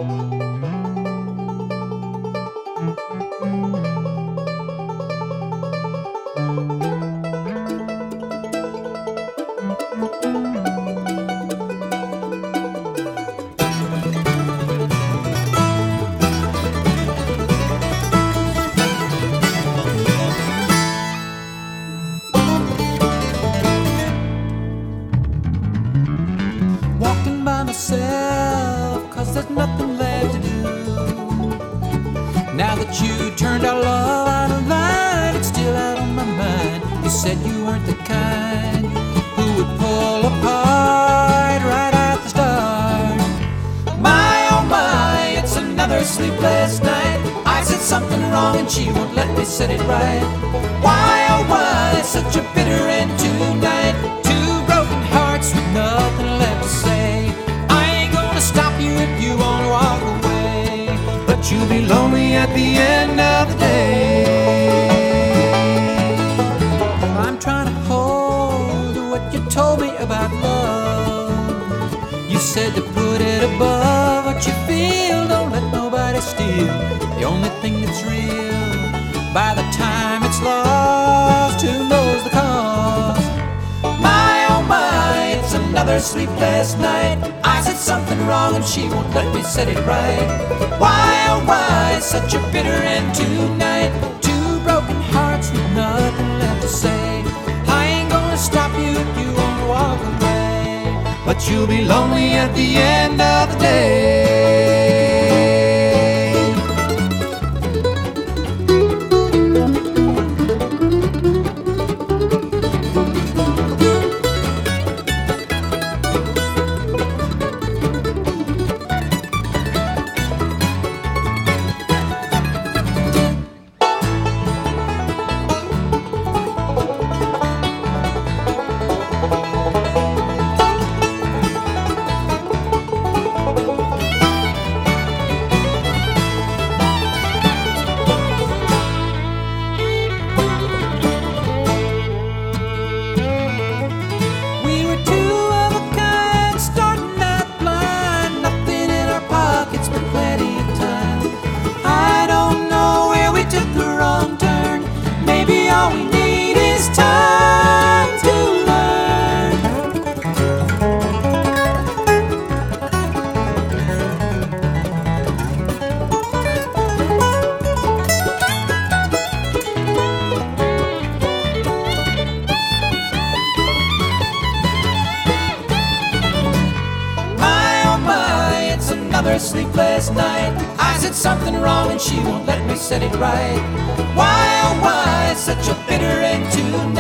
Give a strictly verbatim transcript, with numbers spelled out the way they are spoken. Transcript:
Walking by myself, cause there's nothing left to do. Now that you turned our love out of line, it's still out on my mind. You said you weren't the kind who would pull apart right at the start. My oh my, it's another sleepless night. I said something wrong and she won't let me set it right. Why oh why, such a bitter end tonight. Two broken hearts with nothing left to say. I ain't gonna stop you if you wanna walk away, but you'll be lonely at the end of the day. I'm trying to hold what you told me about love. You said to put it above what you feel. Don't let nobody steal the only thing that's real. By the time it's lost, who knows the cause? My oh my, it's another sleepless night. I said something wrong and she won't let me set it right. Why oh why, such a bitter end tonight. Two broken hearts with nothing left to say. I ain't gonna stop you if you wanna walk away, but you'll be lonely at the end of the day. All we need is time to learn. My oh my, it's another sleepless night. I said something wrong and she won't let me set it right. Why oh why, such a bitter end to